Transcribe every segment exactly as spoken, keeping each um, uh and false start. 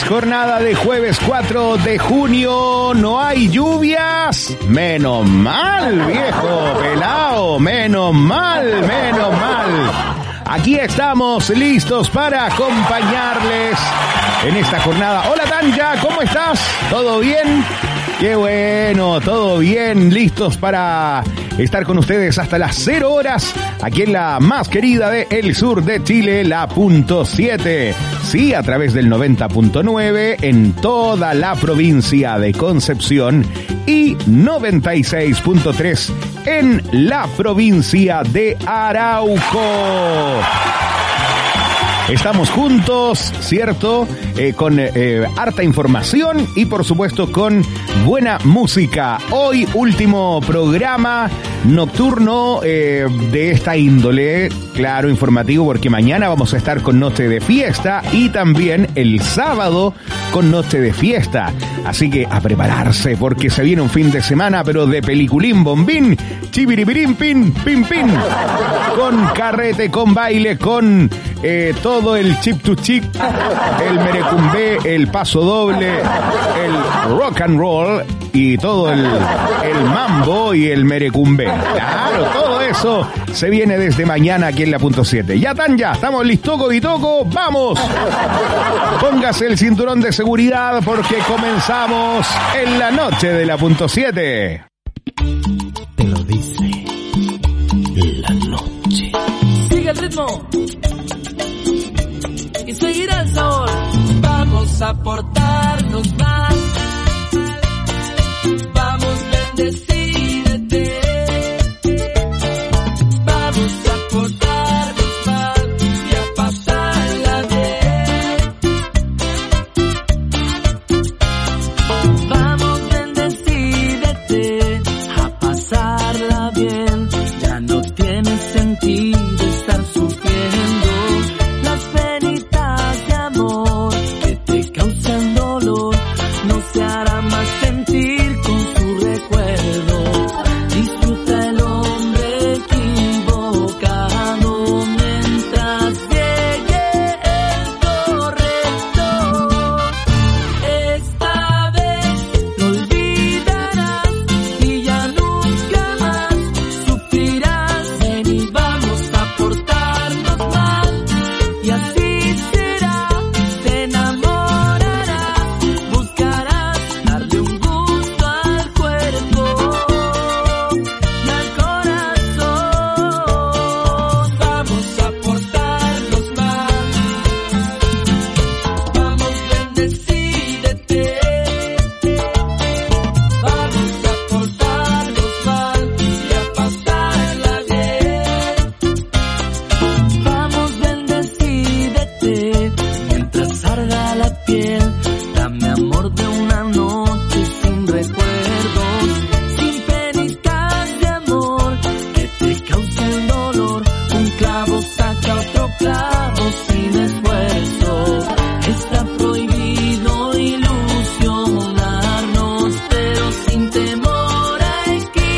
jornada de jueves cuatro de junio. No hay lluvias. Menos mal, viejo pelao. Menos mal, menos mal. Aquí estamos listos para acompañarles en esta jornada. Hola Tanja, ¿cómo estás? ¿Todo bien? Qué bueno, todo bien, listos para estar con ustedes hasta las cero horas, aquí en la más querida de el sur de Chile, la punto siete. Sí, a través del noventa punto nueve en toda la provincia de Concepción y noventa y seis punto tres en la provincia de Arauco. Estamos juntos, ¿cierto? Eh, con eh, harta información y por supuesto con buena música. Hoy último programa nocturno eh, de esta índole, claro, informativo, porque mañana vamos a estar con Noche de Fiesta y también el sábado con Noche de Fiesta. Así que a prepararse porque se viene un fin de semana, pero de peliculín bombín, chibiribirín, pin, pin, pin, con carrete, con baile, con eh, todo el chip to chip, el merecumbé, el paso doble, el rock and roll y todo el, el mambo y el merecumbé. Claro, todo eso se viene desde mañana aquí en la punto siete. Ya tan ya, estamos listos y toco, ¡vamos! Póngase el cinturón de seguridad porque comenzamos en la noche de la punto siete. Te lo dice la noche. Sigue el ritmo y seguirá el sabor. Vamos a portarnos mal. Vamos, bendecídete. Vamos a portarnos mal y a pasarla bien. Vamos, bendecídete, a pasarla bien. Ya no tiene sentido estar sufriendo las penitas de amor que te causan dolor. No se hará más sentir con su recuerdo. Disfruta el hombre equivocado mientras llegue el correcto. Esta vez lo olvidarás y ya nunca más sufrirás. Ven y vamos a portarnos mal y así será. Te enamorarás, buscarás darle un gusto al cuerpo y al corazón. Vamos a portarnos mal. Vamos, bendecídete. Vamos a portarnos mal y a pasarla bien. Vamos, bendecídete mientras arda la piel. Dame amor de una noche sin recuerdos, sin penitas de amor que te cause el dolor. Un clavo saca otro clavo sin esfuerzo. Está prohibido ilusionarnos, pero sin temor a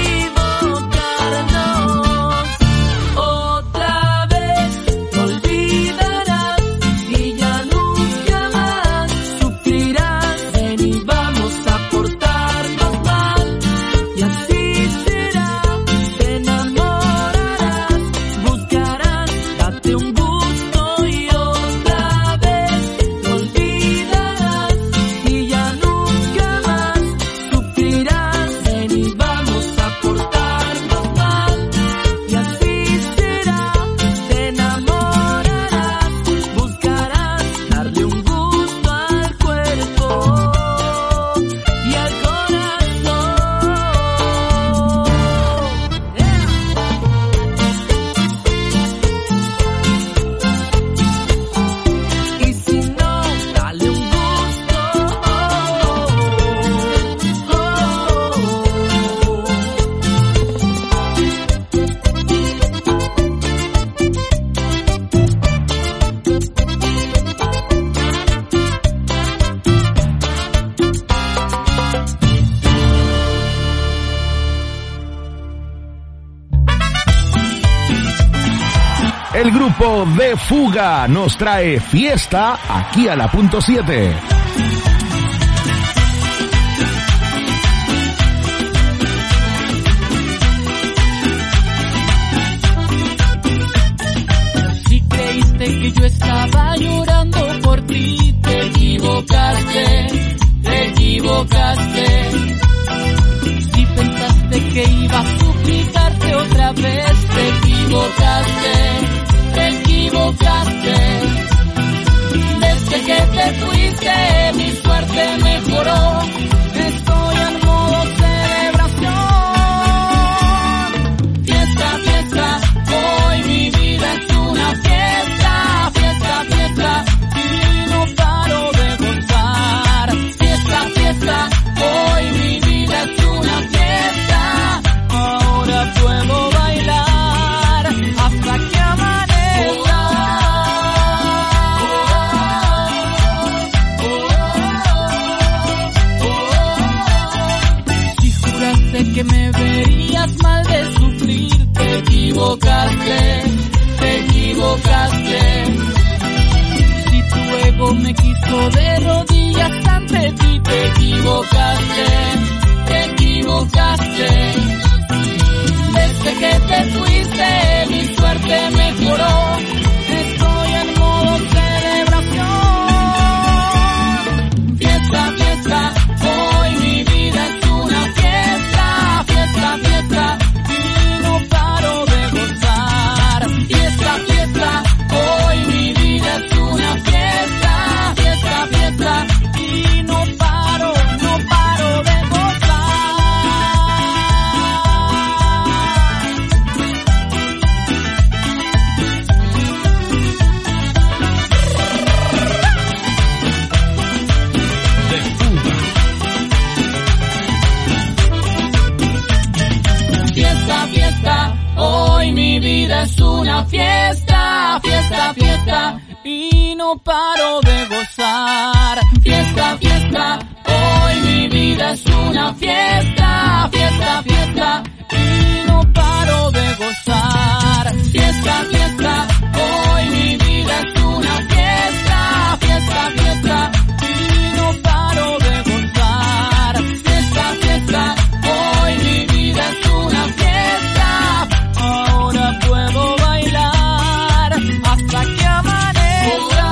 equivocarnos. Otra vez lo olvidarás y ya nunca más sufrirás. Ven y vamos a portarnos mal y así será. Te enamorarás, buscarás darte un gusto y otra vez lo olvidarás y ya nunca más sufrirás. Ven y vamos a portarnos mal y así será. Te enamorarás, buscarás darle un gusto al cuerpo y al corazón. Y si no, dale un gusto. El grupo de Fuga nos trae fiesta aquí a la punto siete. suerte mejoró. Estoy en modo celebración. Fiesta, fiesta, hoy mi vida es una fiesta. Fiesta, fiesta, y no paro de gozar. Fiesta, fiesta, hoy mi vida es una fiesta. Ahora puedo bailar hasta que amanezca. Si juraste que me verías mal de sufrir, te equivocaste, te equivocaste. Si tu ego me quiso de rodillas ante ti, te equivocaste, te equivocaste. Desde que te fuiste, mi suerte mejoró. Estoy en modo celebración. Fiesta, fiesta, hoy mi vida es una fiesta. Fiesta, fiesta, y no paro de gozar. Fiesta, fiesta, hoy mi vida es una fiesta. Fiesta, fiesta, y no paro, no paro de gozar. Fiesta, fiesta, hoy mi vida es una fiesta. Fiesta, fiesta, y no paro de gozar. Fiesta, fiesta, hoy mi vida es una fiesta. Fiesta, fiesta, y no paro de gozar. Fiesta, fiesta, hoy mi vida es una fiesta. Fiesta, fiesta, y no paro de gozar. Fiesta, fiesta, hoy mi vida es una fiesta. Ahora puedo bailar hasta que amanezca.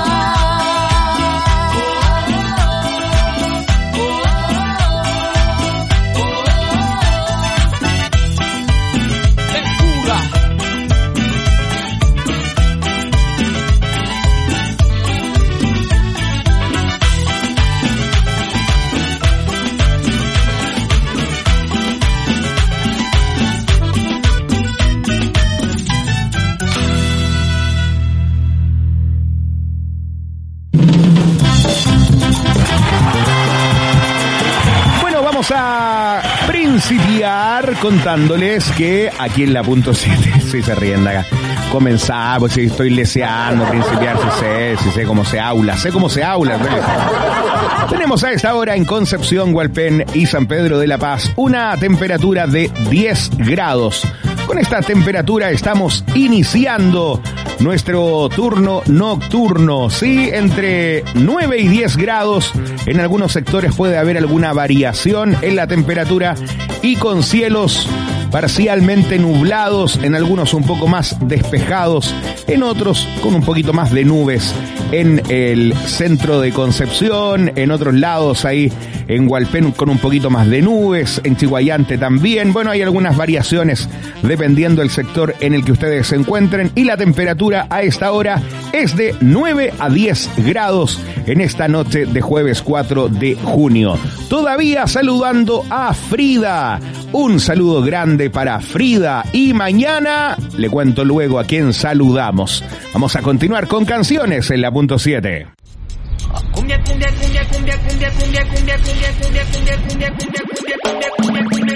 Ventura. Bueno, vamos a principiar contándoles que aquí en la punto siete, si se ríen de acá, comenzamos, pues si estoy leseando, principiar, si sé, si sé cómo se habla, sé cómo se habla. ¿Verdad? Tenemos a esta hora en Concepción, Hualpén y San Pedro de la Paz una temperatura de diez grados. Con esta temperatura estamos iniciando nuestro turno nocturno, sí, entre nueve y diez grados. En algunos sectores puede haber alguna variación en la temperatura y con cielos parcialmente nublados, en algunos un poco más despejados, en otros con un poquito más de nubes en el centro de Concepción, en otros lados ahí en Hualpén con un poquito más de nubes, en Chiguayante también. Bueno, hay algunas variaciones dependiendo del sector en el que ustedes se encuentren y la temperatura a esta hora es de nueve a diez grados en esta noche de jueves cuatro de junio. Todavía saludando a Frida. Un saludo grande para Frida y mañana le cuento luego a quién saludamos. Vamos a continuar con canciones en la punto siete. Cumbia, cumbia, cumbia, cumbia, cumbia, cumbia, cumbia, cumbia, cumbia, cumbia, cumbia, cumbia, cumbia, cumbia, cumbia, cumbia.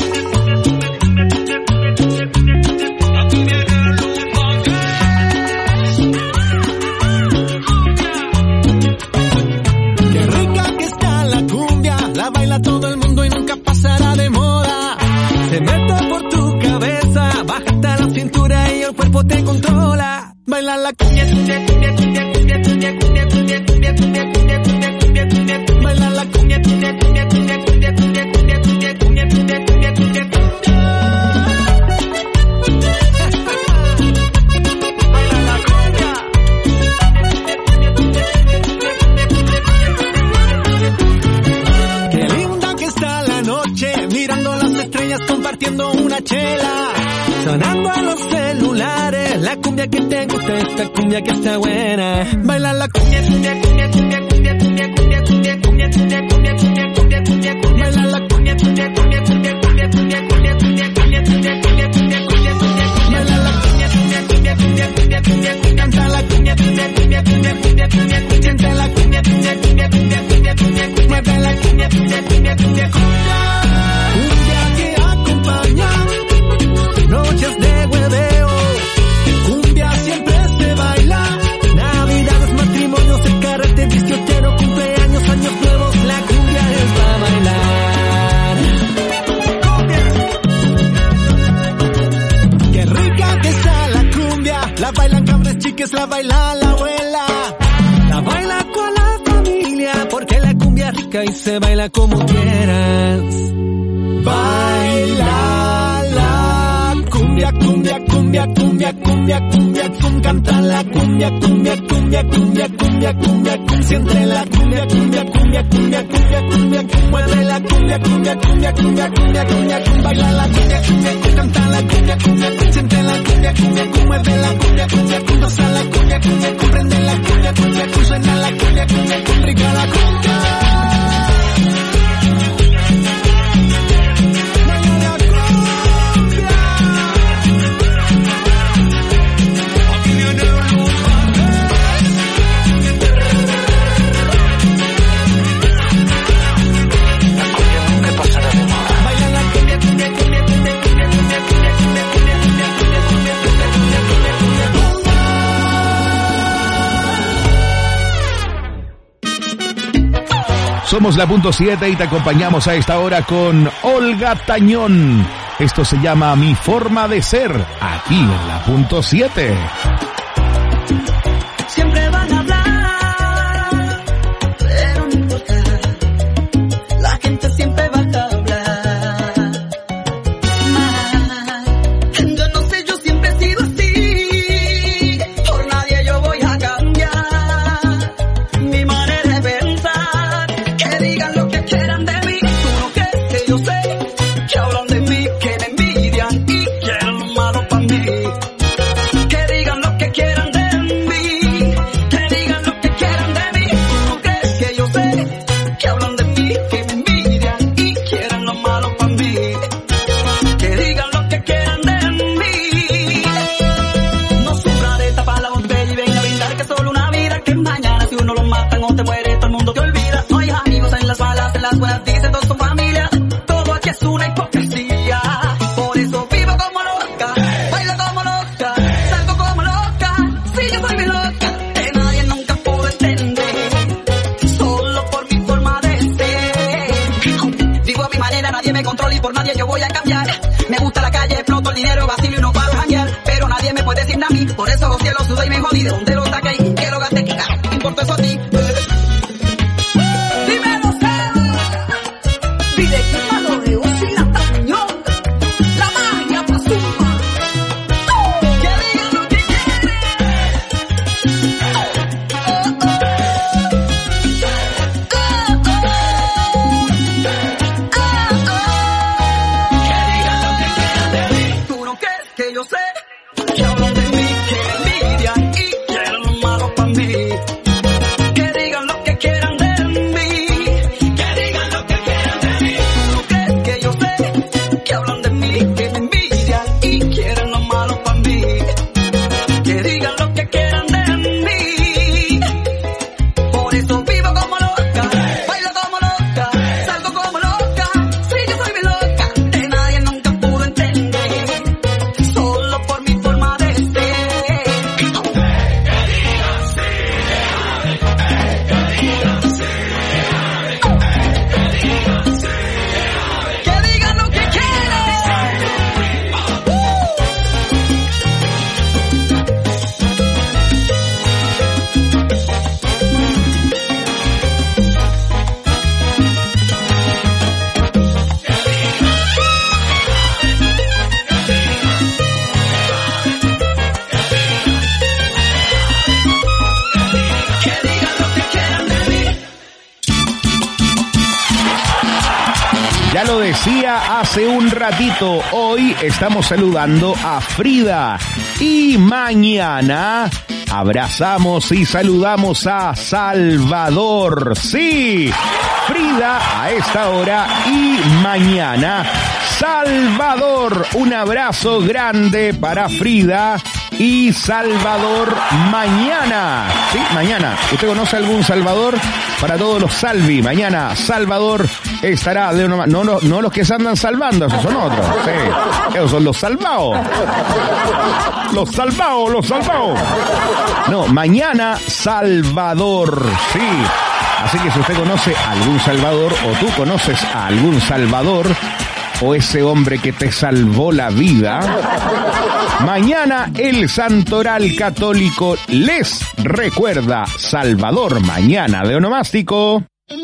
Qué rica que está la cumbia, la baila todo el mundo y nunca pasará de moda. Se mete por tu cabeza, bájate la cintura y el cuerpo te controla. Baila la cumbia, cumbia, cumbia, cumbia, cumbia, cumbia, cumbia, cumbia, cumbia, cumbia, cumbia, cumbia, cumbia, cumbia. Baila la cumbia, cumbia, cumbia, cumbia, cumbia, cumbia, cumbia, cumbia, cumbia, cumbia, cumbia, cumbia, cumbia. Baila la cumbia. Qué linda que está la noche, mirando las estrellas, compartiendo una chela. Sonando a los celulares, la cumbia que te gusta, esta cumbia que está buena. Baila la cumbia, cumbia, cumbia, cumbia, cumbia, cumbia, cumbia, cumbia, cumbia, cumbia, La baila la abuela, la baila con la familia, porque la cumbia es rica y se baila como quieras. Baila la cumbia, cumbia, cumbia, cumbia, cumbia, cumbia, cum, canta la cumbia, cumbia, cumbia, cumbia, cumbia, cumbia, cum, siente la cumbia, cumbia, cumbia, cumbia, cumbia, cumbia, cum, mueve la cumbia, cumbia, cumbia, cumbia, cumbia, cumbia, cum, baila la cumbia, cumbia, cum, canta la cumbia, cumbia, cum, siente la cumbia, cumbia, cum, mueve la cumbia, cumbia, cum, goza la cumbia, cumbia, cum, prende la cumbia, cumbia, cum, suena la cumbia, cumbia, cum, rica la cumbia. Somos la punto siete y te acompañamos a esta hora con Olga Tañón. Esto se llama Mi Forma de Ser, aquí en la punto siete. Siempre van a hablar, pero no importa, la gente siempre va a hablar. Más, yo no sé, yo siempre he sido así, por nadie yo voy a cambiar mi manera de pensar. Que digan lo que quieran de mí, tú no crees que yo sé, que hablan de mí, que me envidian y quieren lo malo para mí. Que digan lo que quieran de mí, que digan lo que quieran de mí, tú no crees que yo sé, que hablan de mí, que me envidian y quieren lo malo para mí. Que digan lo que quieran de mí, no sufraré, tapa la botella y ven a brindar que solo una vida, que mañana si uno lo matan o te muere todo el mundo te olvida. No hay amigos en las malas, en las buenas dicen todos son familia, todo aquí es una hipocresía. Por eso vivo como loca, bailo como loca, salgo como loca, si yo soy mi loca, que nadie nunca pudo entender, solo por mi forma de ser. Vivo a mi manera, nadie me controla y por nadie yo voy a cambiar. Me gusta la calle, exploto el dinero, vacilo y no paro a janguear, pero nadie me puede decir nada a mí, por eso los cielos sudé y me jodí. ¿De dónde lo saqué y qué lo gasté? ¿Qué carajo te importa eso a ti? Dímelo, pide que malo de Uzi la Tañón, la magia pasuma, que digan lo que quieren. Oh, oh, que digan lo que quieran de mí, tú no crees que yo sé, que hablan de mí, que me envidian y quieren lo malo para mí. Que digan lo que quieran de mí, que digan lo que quieran de mí, tú no crees que yo sé, que hablan de mí, que me envidian y quieren lo malo para mí. Que digan lo que quieran de mí, por eso vivo como loca, bailo como loca, salgo como loca, si yo soy mi loca, que nadie nunca pudo entender, solo por mi forma de ser. Que digan lo que quieren. Que digan lo que quieran de mí. Ya lo decía hace un ratito, hoy estamos saludando a Frida y mañana abrazamos y saludamos a Salvador. Sí, Frida a esta hora y mañana Salvador. Un abrazo grande para Frida y Salvador mañana. Sí, mañana. ¿Usted conoce algún Salvador? Para todos los Salvi, mañana Salvador estará de una, no, no, no los que se andan salvando, esos son otros. Sí, esos son los salvados. Los salvados, los salvados. No, mañana Salvador, sí. Así que si usted conoce a algún Salvador o tú conoces a algún Salvador o ese hombre que te salvó la vida, mañana el Santoral Católico les recuerda Salvador mañana de onomástico.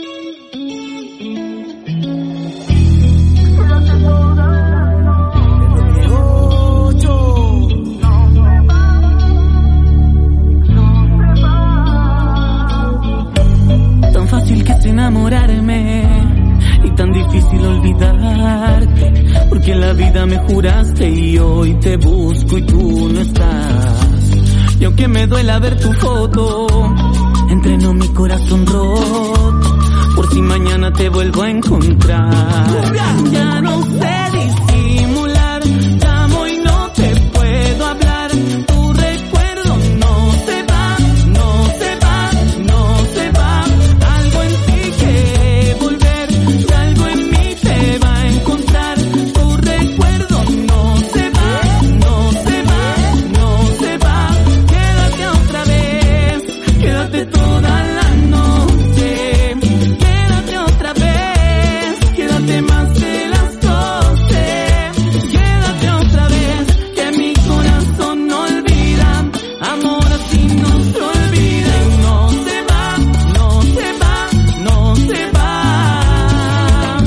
Tan fácil que es enamorarme y tan difícil olvidarte, porque en la vida me juraste y hoy te busco y tú no estás. Y aunque me duela ver tu foto, entrenó mi corazón roto, por si mañana te vuelvo a encontrar. Ya no sé disimular, llamo y no te puedo hablar, tu recuerdo no se va, no se va, no se va. Algo en ti quiere volver y algo en mí te va a encontrar. Tu recuerdo no se va, no se va, no se va. Quédate otra vez, quédate toda la noche. Quédate otra vez, quédate más de las doce. Quédate otra vez, que mi corazón no olvida. Amor así no se olvida y no se va, no se va, no se va.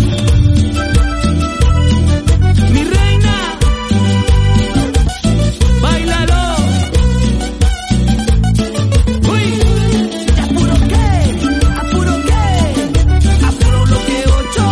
Mi reina, báilalo. Uy, apuro qué, apuro qué, apuro lo que ocho.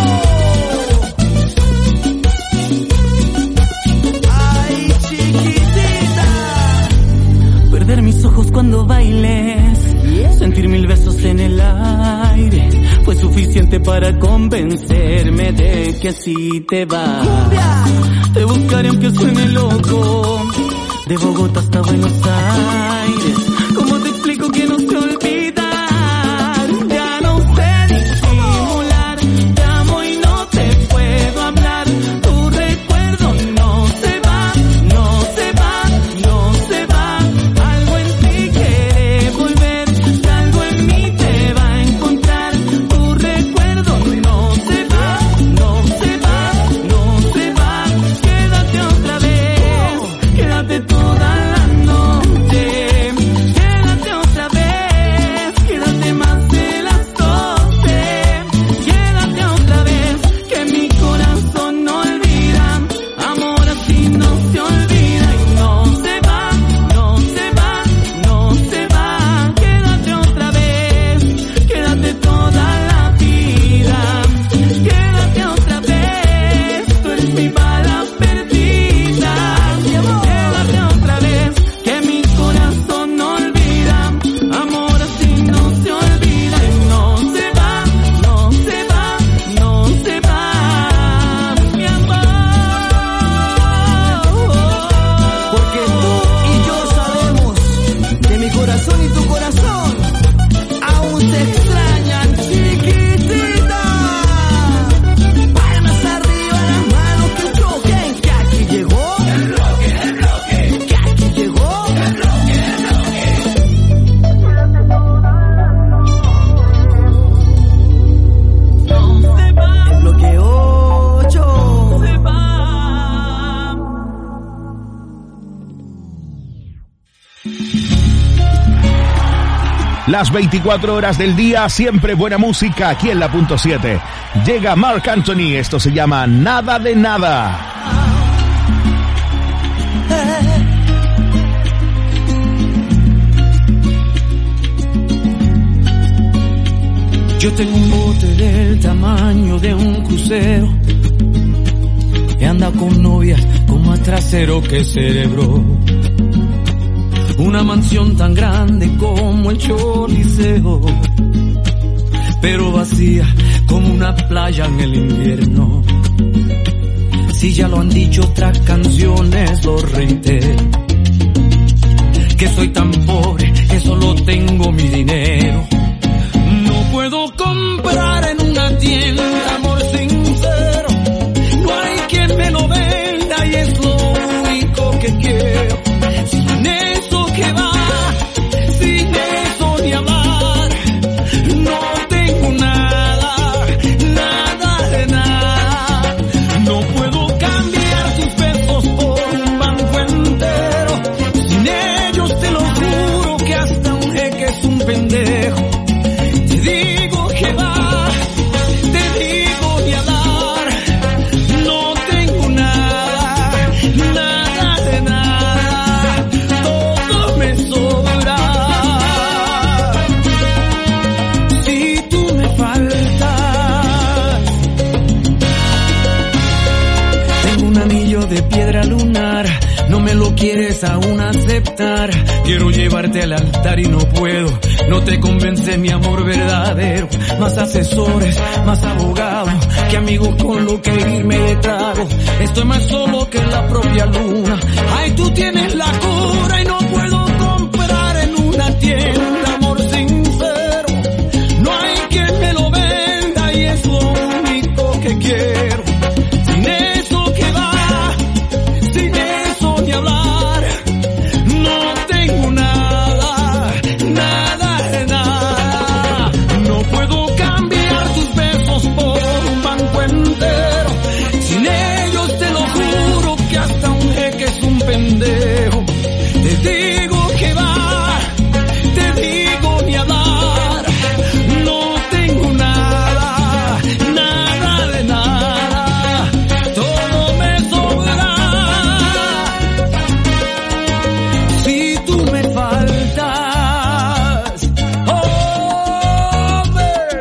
Ay, chiquitita. Perder mis ojos cuando bailes, sentir mil besos en el aire, fue suficiente para convencerme de que así te vas. Te buscaré aunque suene loco, de Bogotá hasta Buenos Aires. ¿Cómo te explico que no sé olvidar? Ya no sé disimular, te amo y no te puedo hablar. Tu recuerdo no se va, no se va, no se va. Algo en ti quiere volver y algo en mí te va a encontrar. Tu recuerdo no se va, no se va, no se va. Quédate otra vez, quédate toda la noche. Quédate otra vez, quédate más de las doce. Quédate otra vez, que mi corazón no olvida. Amor así no se olvida y no se va, no se va, no se va. Quédate otra vez, quédate toda la vida. Quédate otra vez, tú eres mi bala perdida. Quédate otra vez, que mi corazón no olvida. Amor así no se olvida y no se va, no se va, no se va. Mi amor, porque tú y yo sabemos que mi corazón y tu corazón aún se extrañan, chiquitita. Palmas arriba, las manos que choquen, que aquí llegó el roque, el roque, que aquí llegó el roque, el roque. No se va, el bloque ocho se va. Las veinticuatro horas del día, siempre buena música aquí en la punto siete. Llega Marc Anthony, esto se llama Nada de Nada. Yo tengo un bote del tamaño de un crucero, he andado con novias con más trasero que cerebro. Una mansión tan grande como el Choliseo, pero vacía como una playa en el invierno. Si ya lo han dicho otras canciones, lo reitero, que soy tan pobre que solo tengo mi dinero. No puedo comprar en una tienda amor sincero, no hay quien me lo venda y es lo único que quiero. Sin eso que va, sin eso ni hablar, no tengo nada, nada de nada. No puedo cambiar tus besos por un banco entero, sin ellos te lo juro que hasta un jeque es un pendejo. Te digo que va, te digo ni hablar, no tengo nada, nada de nada, todo me sobra. Si tú me faltas, tengo un anillo de piedra lunar, no me lo quieres aún aceptar. Quiero llevarte al altar y no puedo, no te convence mi amor verdadero. Más asesores, más abogados, que amigos con lo que irme de trago. Estoy más solo que la propia luna. Ay, tú tienes la cura y no puedo comprar en una tienda amor sincero. No hay quien me lo venda y es lo único que quiero. Sin eso que va, sin eso ni hablar, no tengo nada, nada de nada. No puedo cambiar tus besos por un banco entero, sin ellos te lo juro que hasta un jeque es un pendejo. Te digo que va, te digo ni hablar, no tengo nada, nada de nada, todo me sobra. Si tú me faltas, oh, babe.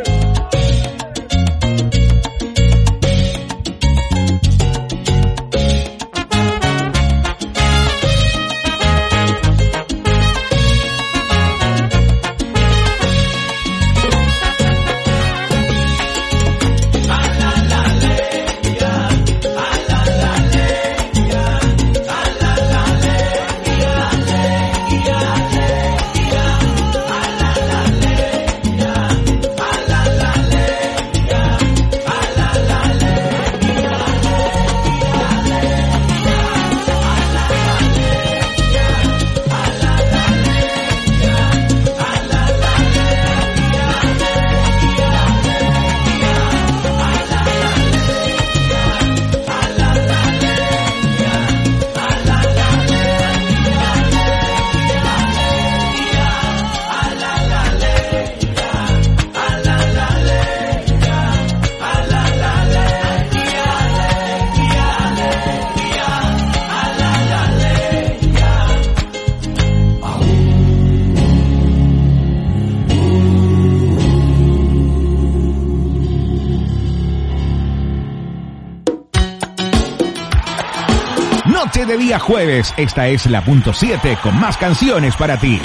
Noche de día jueves, esta es la punto siete con más canciones para ti.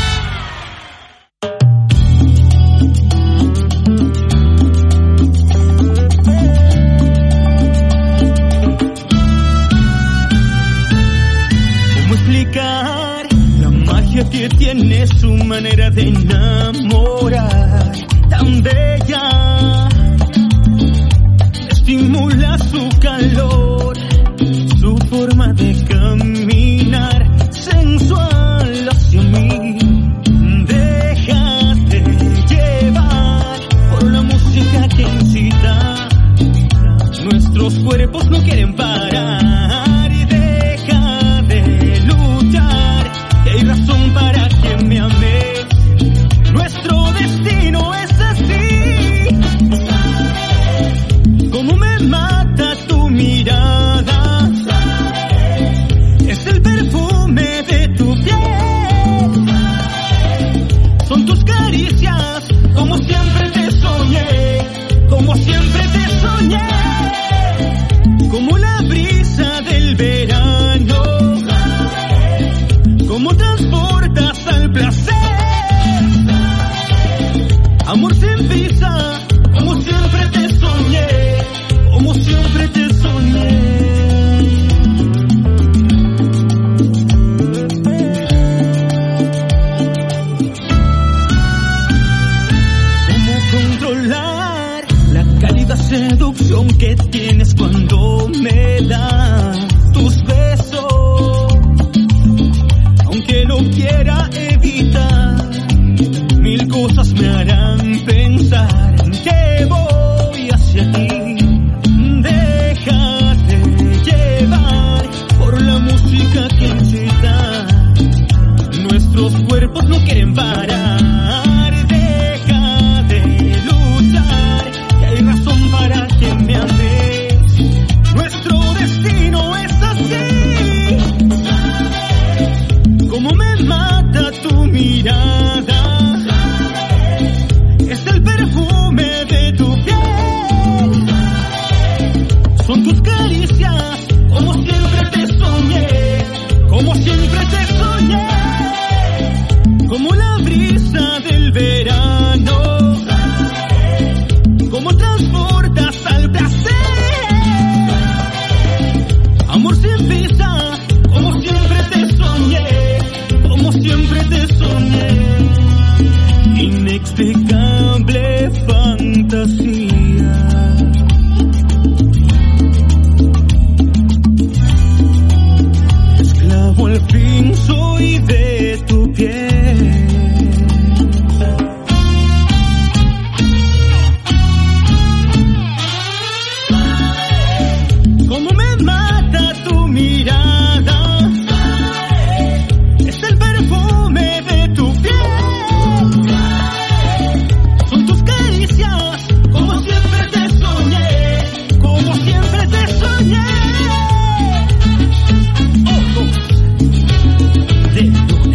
¿Cómo explicar la magia que tiene su manera de enamorar? Tan bella, estimula su calor, su forma de caminar, sensual hacia mí. Déjate llevar por la música que incita, nuestros cuerpos no quieren parar. Y deja de luchar, que hay razón para que me ames, nuestro destino es así. Como me mata tu mirada, es el perfume de tu piel, son tus caricias, como siempre te soñé, como siempre te soñé, como la brisa mirada, es el perfume de tu piel, son tus caricias, como siempre te soñé, como siempre te soñé. Ojos de luna.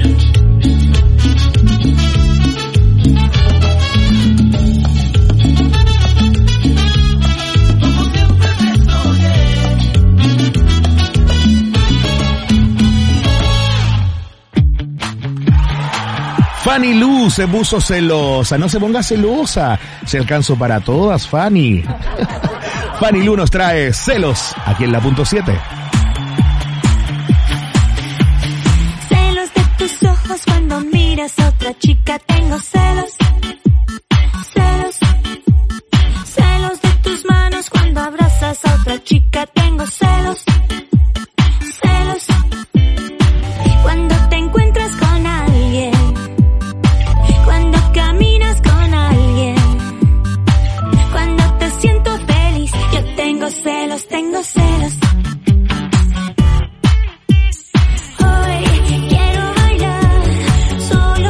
Fanny Lu se puso celosa. No se ponga celosa. Se alcanzó para todas, Fanny. Fanny Lu nos trae Celos aquí en la punto siete. Celos de tus ojos cuando miras a otra chica. Tengo celos. Celos. Celos de tus manos cuando abrazas a otra chica. Tengo celos. Celos. Cuando te encuentras con alguien. Cuando caminas con alguien, cuando te siento feliz, yo tengo celos, tengo celos. Hoy quiero bailar solo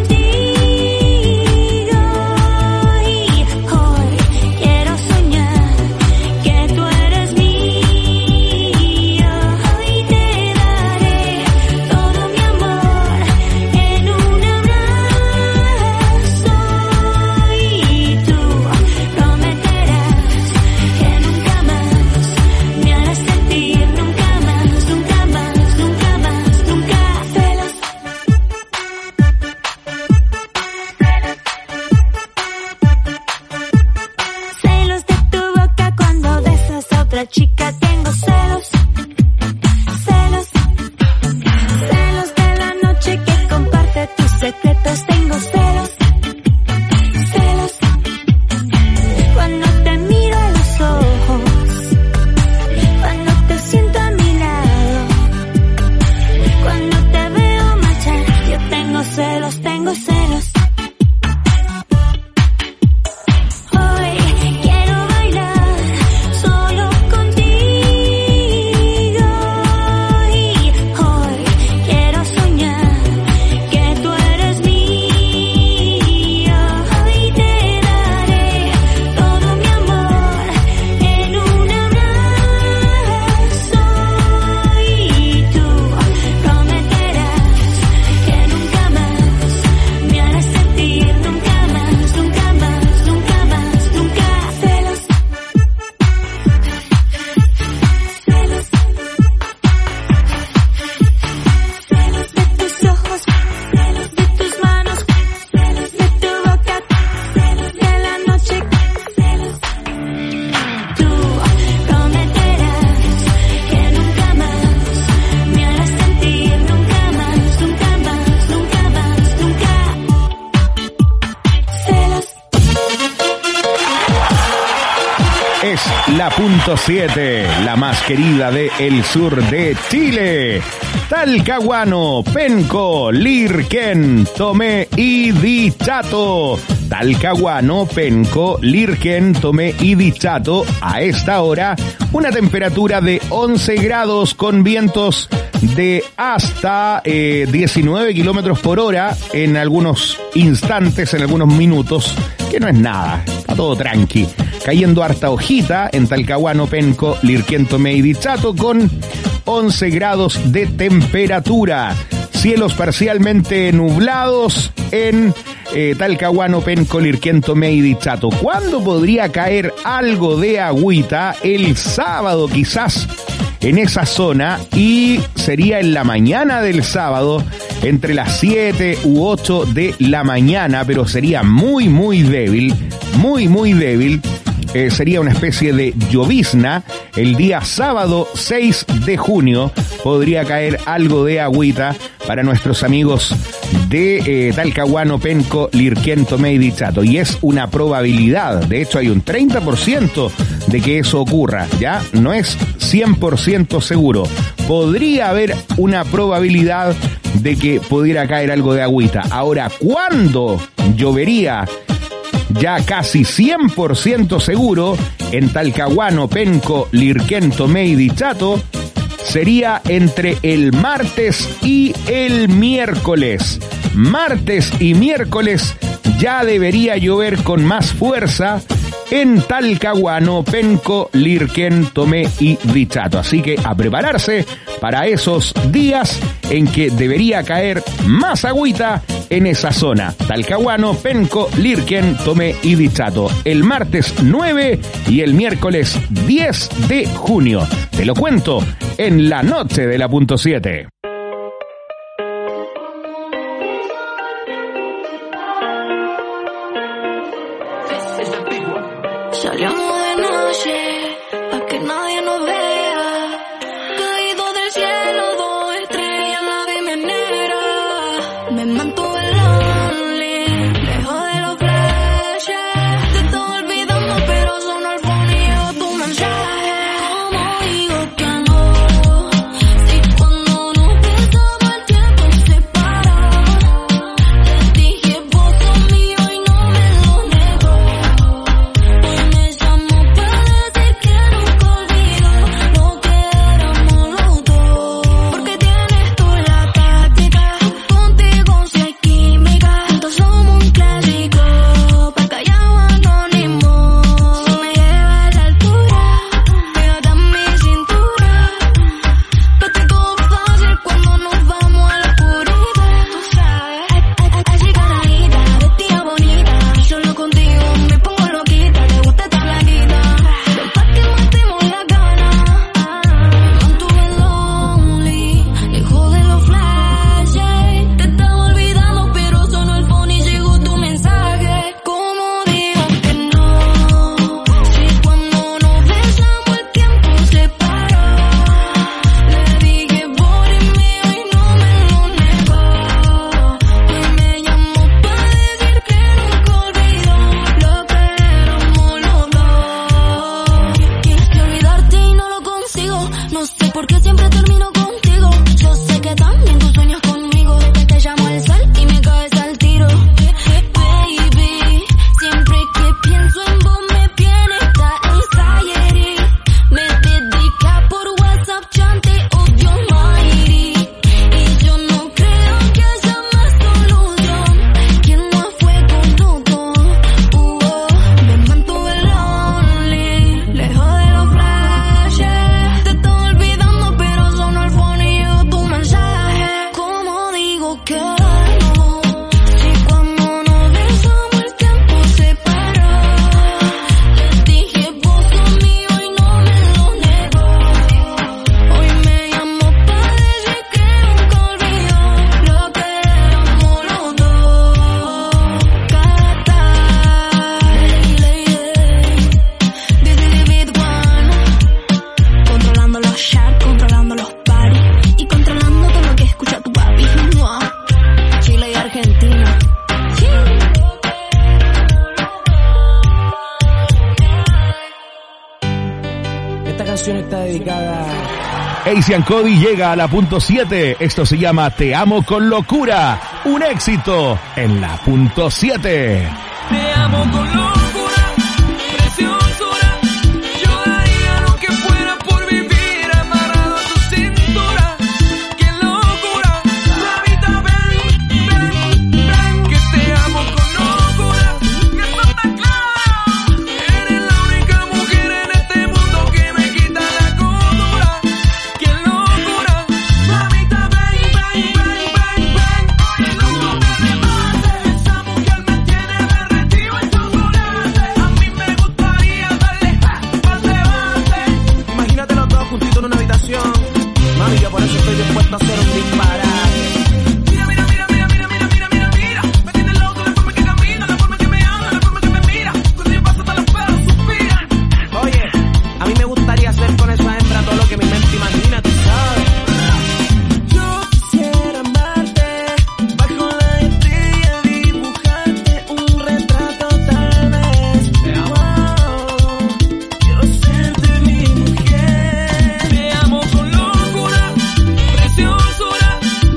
contigo y hoy quiero soñar que tú eres mío. Hoy te daré todo mi amor en un abrazo. Y tú prometerás que nunca más me harás sentir, nunca más, nunca más, nunca más, nunca celos. Celos de tu boca cuando besas a otra chica. Tengo celos. Celos. Celos de la noche que comparte tus secretos. Tengo celos. Celos. Cuando te miro a los ojos. Cuando te siento a mi lado. Cuando te veo marchar. Yo tengo celos, tengo celos. Hoy quiero bailar solo contigo y hoy quiero soñar que tú eres mío. Hoy te daré todo mi amor en un abrazo y tú prometerás que nunca más me harás sentir, nunca más, nunca más, nunca más, nunca celos. Celos. Celos de tus ojos, celos de tus manos, celos de tu boca, celos de la noche, celos. Tú prometerás que nunca más me harás sentir, nunca más, nunca más, nunca más, nunca celos. Es la punto siete, la más querida de el sur de Chile. Talcahuano, Penco, Lirquén, Tomé y Dichato. Talcahuano, Penco, Lirquén, Tomé y Dichato. A esta hora, una temperatura de once grados con vientos de hasta eh, diecinueve kilómetros por hora en algunos instantes, en algunos minutos, que no es nada, está todo tranqui. Cayendo harta hojita en Talcahuano, Penco, Lirquén, Tomé y Dichato con once grados de temperatura. Cielos parcialmente nublados en eh, Talcahuano, Penco, Lirquén, Tomé y Dichato. ¿Cuándo podría caer algo de agüita? El sábado quizás en esa zona, y sería en la mañana del sábado, entre las siete u ocho de la mañana, pero sería muy muy débil, muy muy débil. Eh, sería una especie de llovizna. El día sábado seis de junio podría caer algo de agüita para nuestros amigos de eh, Talcahuano, Penco, Lirquén, Tomé y Dichato. Y es una probabilidad, de hecho hay un treinta por ciento de que eso ocurra, ¿ya? No es cien por ciento seguro. Podría haber una probabilidad de que pudiera caer algo de agüita. Ahora, ¿cuándo llovería? Ya casi cien por ciento seguro en Talcahuano, Penco, Lirquén, Tomé y Dichato, sería entre el martes y el miércoles. Martes y miércoles ya debería llover con más fuerza en Talcahuano, Penco, Lirquén, Tomé y Dichato. Así que a prepararse para esos días en que debería caer más agüita en esa zona. Talcahuano, Penco, Lirquén, Tomé y Dichato. El martes nueve y el miércoles diez de junio. Te lo cuento en la noche de la punto siete. Salíamos de noche, pa' que nadie nos vea. Caído del cielo, dos estrellas, la vi menera. Me mantuve lonely, lejos de los flashes. Te estaba olvidando, pero sonó el phone y llegó tu mensaje. ¿Cómo digo que no? Si cuando nos besamos el tiempo se paró. Te dije vos sos mío y no me lo negó. Asian Cody llega a la punto siete. Esto se llama Te amo con locura. Un éxito en la punto siete. Te amo con locura, preciosura. Yo daría lo que fuera por vivir amarrado a tu cintura. ¡Qué locura! Mamita, ven, ven, ven. Que te amo con locura. Que eso está claro. Eres la única mujer en este mundo que me quita la cordura. ¡Qué locura! Mamita, ven, ven, ven, ven, ven. Oye, no te rebases. Esa mujer me tiene derretido en chocolate. A mí me gustaría darle pa'l debate. Imagínate los dos juntitos en una habitación. Mami, yo por eso estoy dispuesto a hacer un disparate. Mira, mira, mira, mira, mira, mira, mira, mira, mira. Me tiene loco la forma que camina, la forma que me habla, la forma que me mira. Cuando yo paso hasta los pelos suspiran. Oye, a mí me gustaría hacer con esa hembra todo lo que mi mente imagina, tú sabes. Yo quisiera amarte, bajo la estrella dibujarte un retrato tal vez. Wow, quiero serte mi mujer. Te amo con locura, preciosura.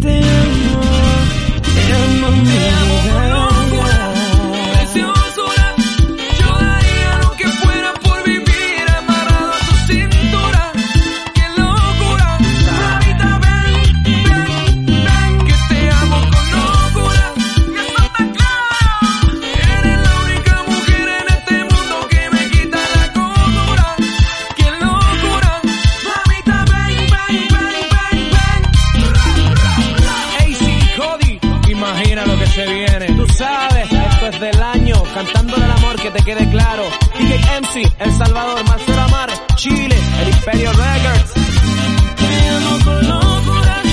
te amo, te amo, te amo con locura, preciosura. Yo daría lo que fuera por vivir amarrado a tu cintura. ¡Qué locura! Mamita, ven, ven, ven, que te amo con locura. Y eso está claro. Eres la única mujer en este mundo que me quita la cordura. ¡Qué locura! Mamita, ven, ven, ven, ven, ven. A C Cody, imagina lo que se viene. Tú sabes, esto es del año, cantándole al amor, que te quede claro. D J M C, El Salvador, Marcelo Amar, Chile, El Imperio Records. Te amo con locura.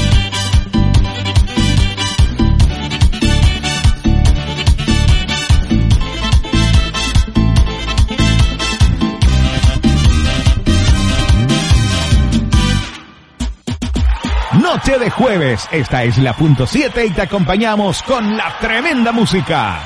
Noche de jueves, esta es la punto siete y te acompañamos con la tremenda música.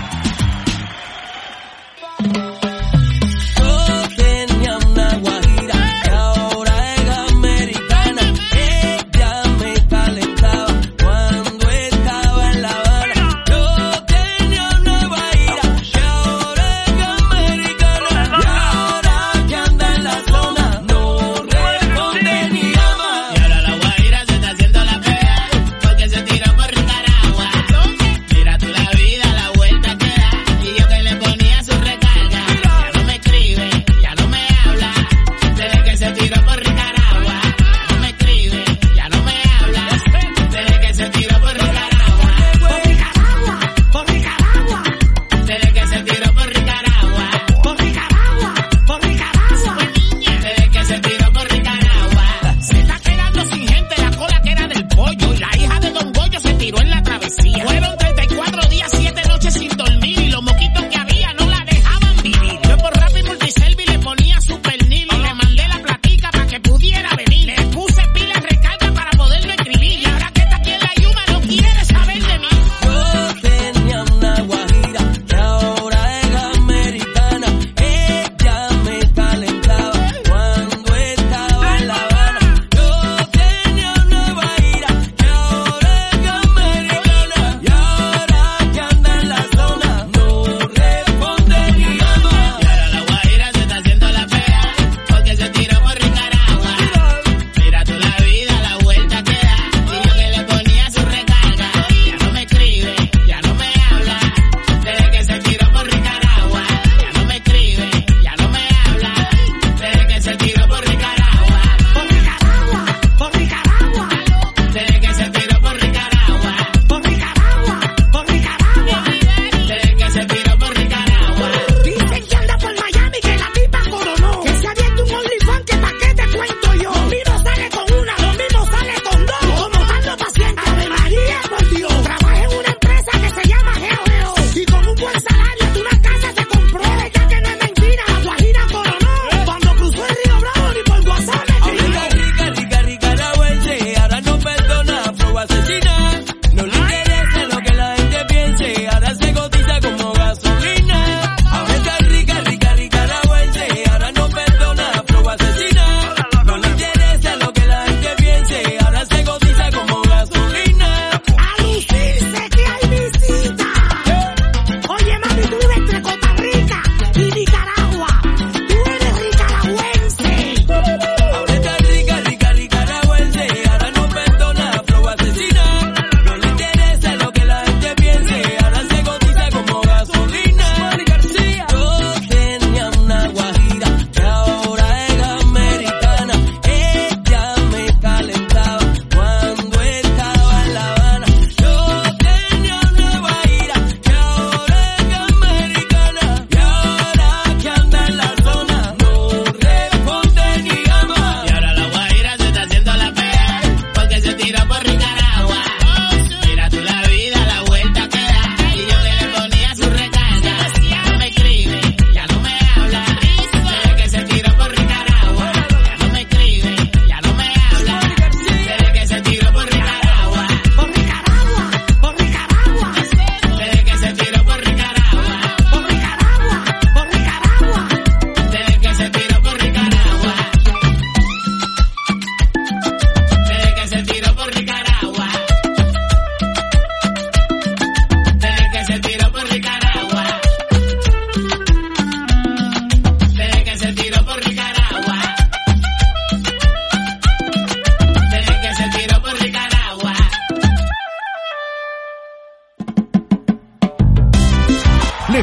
Yo tenía una guajira que ahora es americana. Ella me calentaba cuando estaba en La Habana. Yo tenía una guajira que ahora es americana. Y ahora que anda en la zona no responde ni llama. Y ahora la guaira se está haciendo la fea porque se tiró por Nicaragua. Mira tú la vida, la vuelta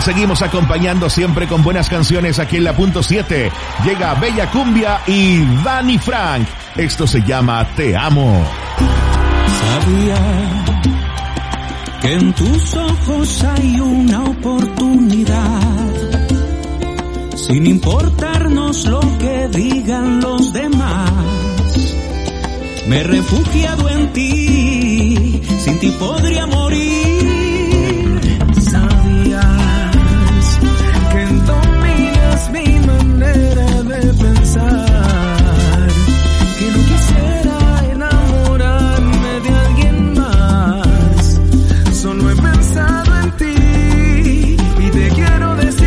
seguimos acompañando siempre con buenas canciones aquí en la punto siete. Llega Bella Cumbia y Dani Frank. Esto se llama Te Amo. Sabía que en tus ojos hay una oportunidad, sin importarnos lo que digan los demás. Me he refugiado en ti, sin ti podría morir. Sabías que dominas mi manera de pensar, que no quisiera enamorarme de alguien más. Solo he pensado en ti y te quiero decir.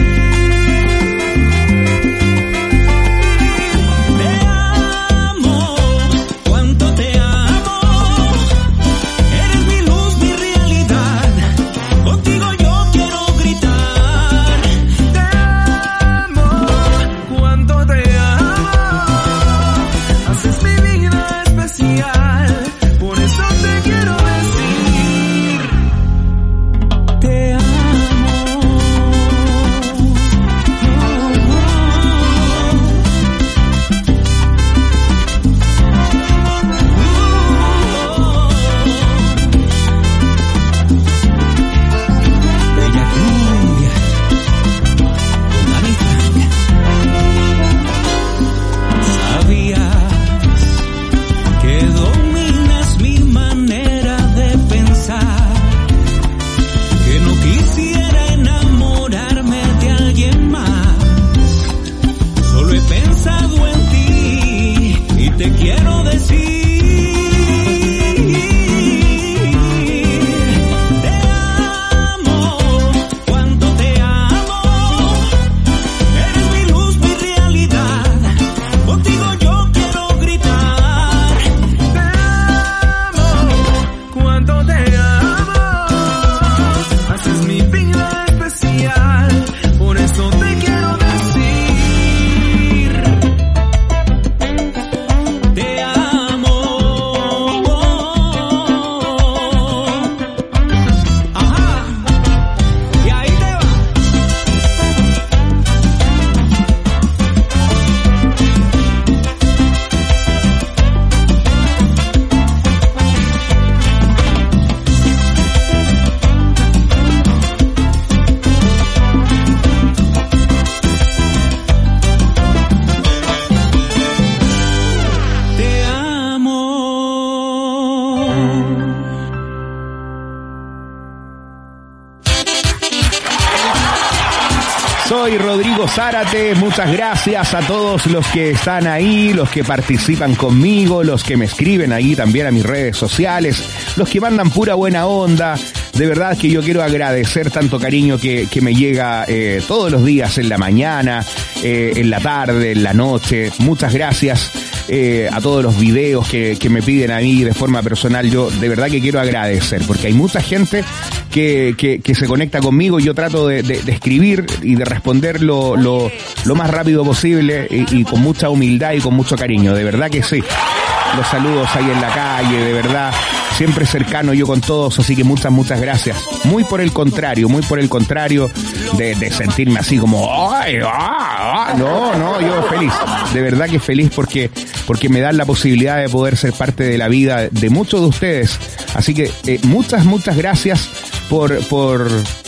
Soy Rodrigo Zárate, muchas gracias a todos los que están ahí, los que participan conmigo, los que me escriben ahí también a mis redes sociales, los que mandan pura buena onda. De verdad que yo quiero agradecer tanto cariño que, que me llega eh, todos los días, en la mañana, eh, en la tarde, en la noche. Muchas gracias eh, a todos los videos que, que me piden a mí de forma personal. Yo de verdad que quiero agradecer, porque hay mucha gente que, que, que se conecta conmigo y yo trato de, de, de escribir y de responder lo, lo, lo más rápido posible y, y con mucha humildad y con mucho cariño. De verdad que sí. Los saludos ahí en la calle, de verdad, siempre cercano yo con todos, así que muchas, muchas gracias. Muy por el contrario, muy por el contrario de, de sentirme así como, ¡ay! Ah, ah. No, no, yo feliz, de verdad que feliz porque, porque me dan la posibilidad de poder ser parte de la vida de muchos de ustedes. Así que eh, muchas, muchas gracias por, por,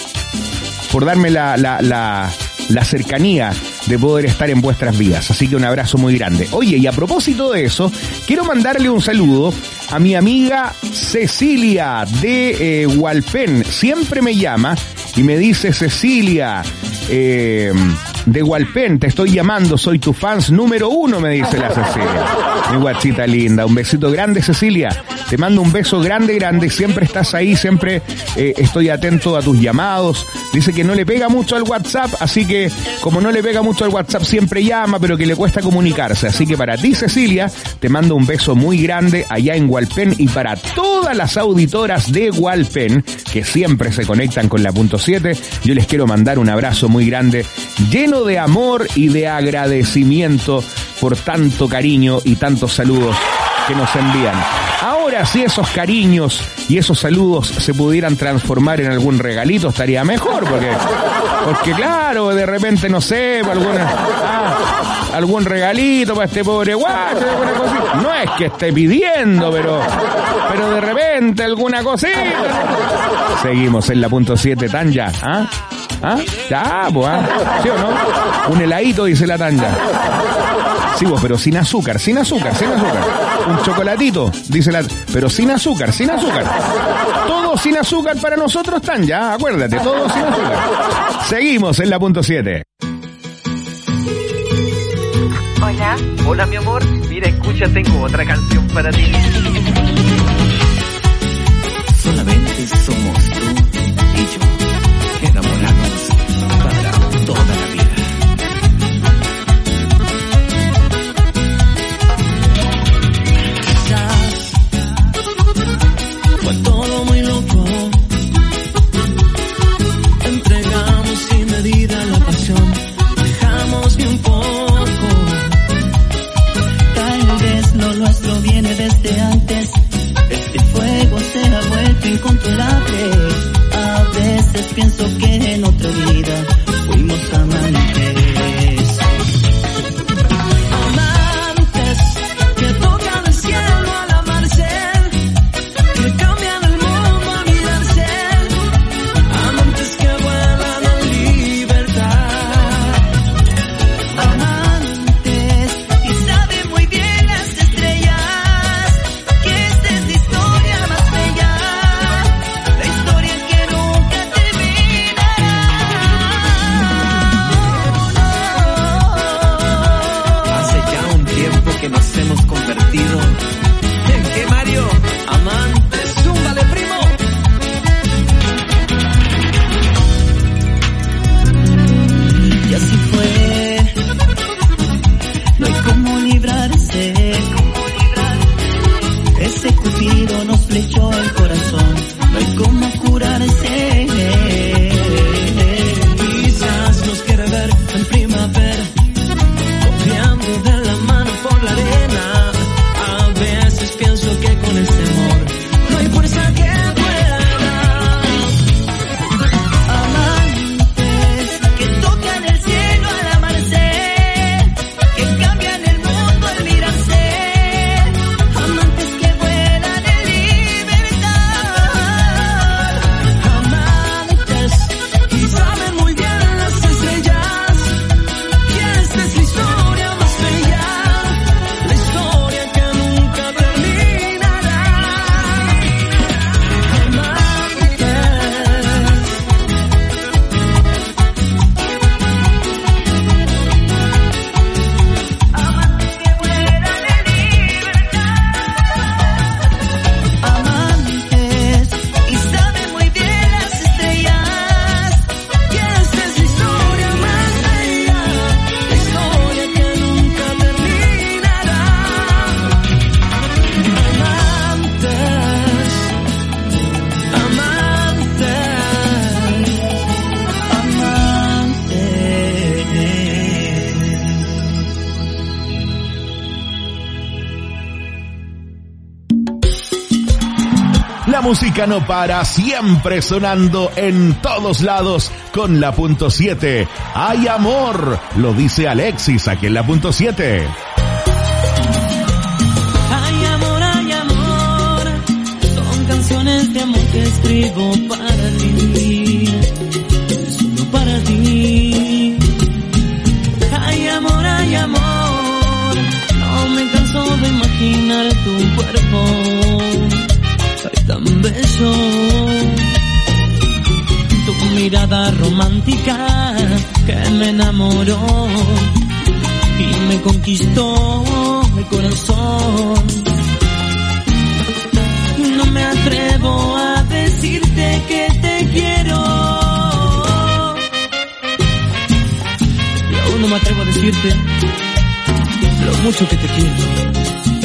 por darme la, la, la, la cercanía de poder estar en vuestras vidas. Así que un abrazo muy grande. Oye, y a propósito de eso, quiero mandarle un saludo a mi amiga Cecilia de eh, Hualpén. Siempre me llama y me dice: Cecilia, eh, de Hualpén, te estoy llamando, soy tu fans número uno, me dice la Cecilia. Mi guachita linda, un besito grande, Cecilia. Te mando un beso grande, grande. Siempre estás ahí, siempre eh, estoy atento a tus llamados. Dice que no le pega mucho al WhatsApp, así que como no le pega mucho al WhatsApp, siempre llama, pero que le cuesta comunicarse. Así que para ti, Cecilia, te mando un beso muy grande allá en Hualpén, y para todas las auditoras de Hualpén, que siempre se conectan con la punto siete, yo les quiero mandar un abrazo muy grande, lleno de amor y de agradecimiento por tanto cariño y tantos saludos que nos envían. Ahora Ahora, si esos cariños y esos saludos se pudieran transformar en algún regalito, estaría mejor, porque, porque claro, de repente, no sé, alguna, ah, algún regalito para este pobre guacho, alguna cosita. No es que esté pidiendo, pero, pero de repente alguna cosita. Seguimos en la punto siete, Tanya, ¿ah? ¿Ah? Ya, pues, ¿ah? ¿Sí o no? Un heladito, dice la Tanya. Sí, vos, pero sin azúcar, sin azúcar, sin azúcar. Un chocolatito, dice la... Pero sin azúcar, sin azúcar. Todo sin azúcar para nosotros, Tanya, acuérdate, todo sin azúcar. Seguimos en la punto siete. Hola. Hola, mi amor. Mira, escucha, tengo otra canción para ti. Solamente somos tú y yo, enamorados para toda la vida. Quizás fue todo muy loco. Entregamos sin medida la pasión. Dejamos bien poco. Tal vez lo nuestro viene desde antes. Este fuego se ha vuelto incontrolable. A veces pienso que en otra vida fuimos amantes. Amantes que tocan el cielo al amarse, que cambian el mundo al mirarse. Amantes que vuelan en libertad. Amantes y saben muy bien las estrellas. Nos hemos convertido en que Mario, amantes, zúmbale primo. Y así fue, no hay cómo librarse, ese cupido nos flechó el corazón, no hay cómo curarse. Quizás nos quiere ver en primavera, copiando de la mano por la arena. A veces pienso que con este amor no hay fuerza que pueda. Amantes que tocan el cielo al amanecer, que cambian el mundo al mirarse. Amantes que vuelan en libertad. Amantes y saben muy bien las estrellas que esta es la historia más bella. La historia que nunca terminará. Amantes. Amantes que vuelan en libertad. Amantes y saben muy bien las estrellas que esta es la historia más bella. La historia que nunca terminará. Amantes, amantes, La música no para, siempre sonando en todos lados con la punto siete. ¡Hay amor! Lo dice Alexis aquí en la punto siete. Ay amor, ay amor, son canciones de amor que escribo para ti, solo para ti. Ay amor, ay amor, no me canso de imaginar tu cuerpo, soy tan bello. Tu mirada romántica que me enamoró y me conquistó el corazón. No me atrevo a decirte que te quiero, y aún no me atrevo a decirte lo mucho que te quiero.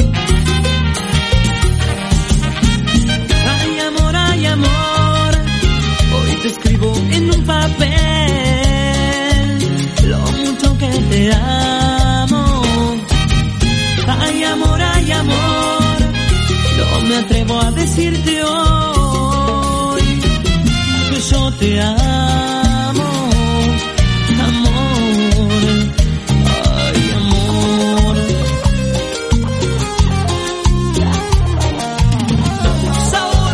Ay amor, ay amor, hoy te escribo en un papel lo mucho que te amo. Ay amor, ay amor, no me atrevo te amo, amor, ay amor. Sabor.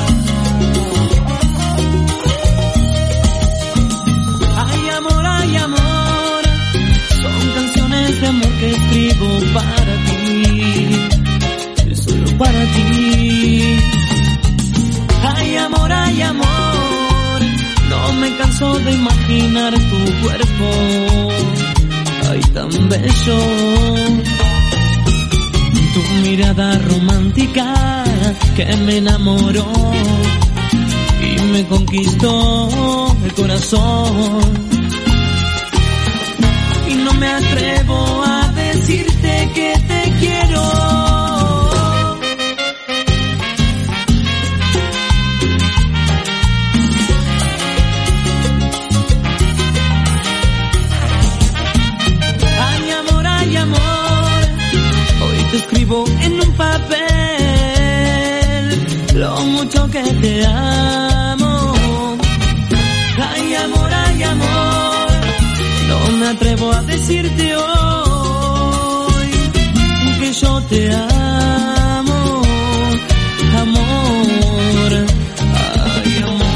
Ay amor, ay amor, son canciones de amor que escribo para ti, solo para ti. Ay amor, ay amor, no me canso de imaginar tu cuerpo, ay tan bello. Tu mirada romántica que me enamoró y me conquistó el corazón. Y no me atrevo a decirte que te quiero. Escribo en un papel lo mucho que te amo. Ay amor, ay amor, no me atrevo a decirte hoy que yo te amo, amor, ay amor.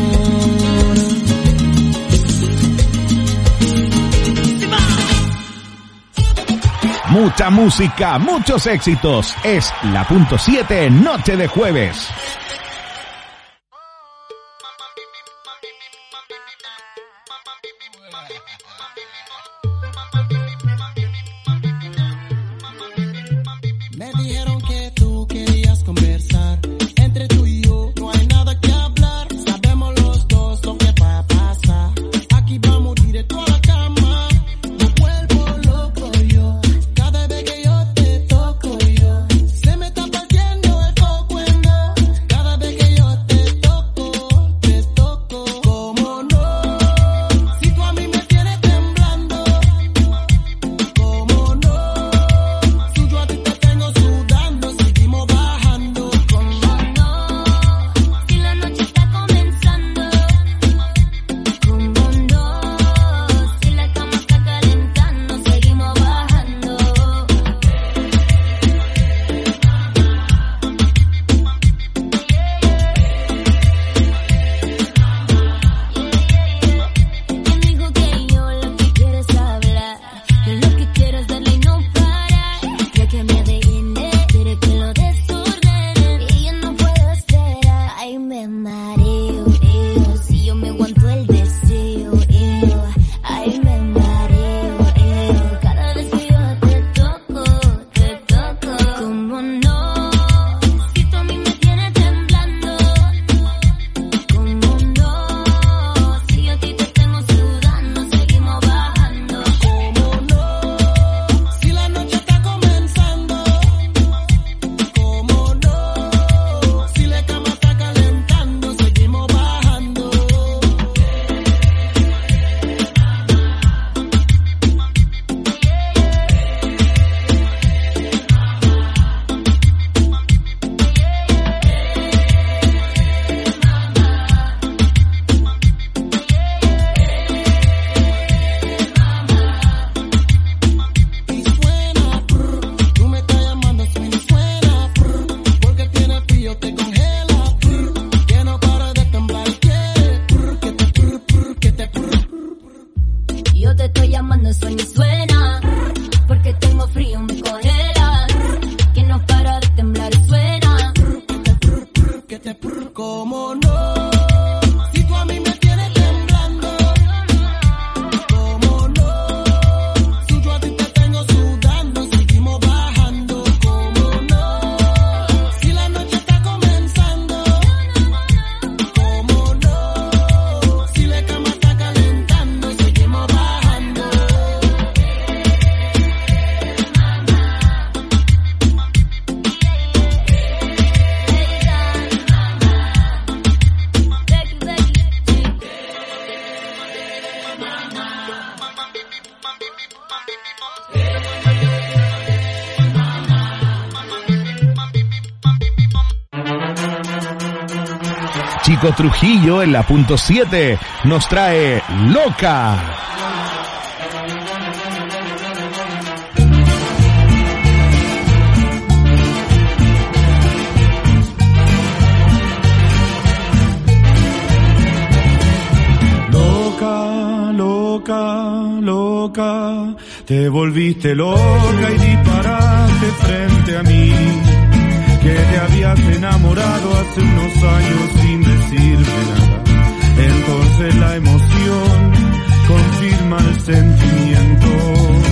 Mucha música, muchos éxitos. Es la punto siete Noche de Jueves. Me dijeron que tú querías conversar. Entre tú y yo no hay nada que hablar. Sabemos los dos lo que va a pasar. Aquí vamos directo a la cama. Me vuelvo loco yo. Cada vez que yo te toco yo, se me está partiendo el coco en dos. Cada vez que yo te toco, te toco. ¿Cómo no? Si tú a mí me tienes temblando. ¿Cómo no? Si yo a ti te tengo sudando, seguimos bajando. ¿Cómo no? Si la noche está comenzando. ¿Cómo no? Si la cama está calentando, seguimos bajando. ¿Quién dijo que yo lo que quiero es hablar? Yo lo que quiero es darle y no parar. Ya que me adivine, quiere que lo desordene y yo no puedo esperar. Ay, me mareo, eo, si yo me aguanto el deseo, eo. Ay, me mareo, eo, cada vez que yo te toco, te toco. ¿Cómo no? Si tú a mí me tienes temblando. ¿Cómo no? Si yo a ti te tengo sudando, seguimos bajando. ¿Cómo no? Si la noche está comenzando. ¿Cómo no? Si la cama está calentando, seguimos bajando. Nico Trujillo en la punto siete nos trae Loca. Loca, loca, loca, te volviste loca y disparaste frente a mí, que te habías enamorado hace unos años sin decirme nada. Entonces la emoción confirma el sentimiento.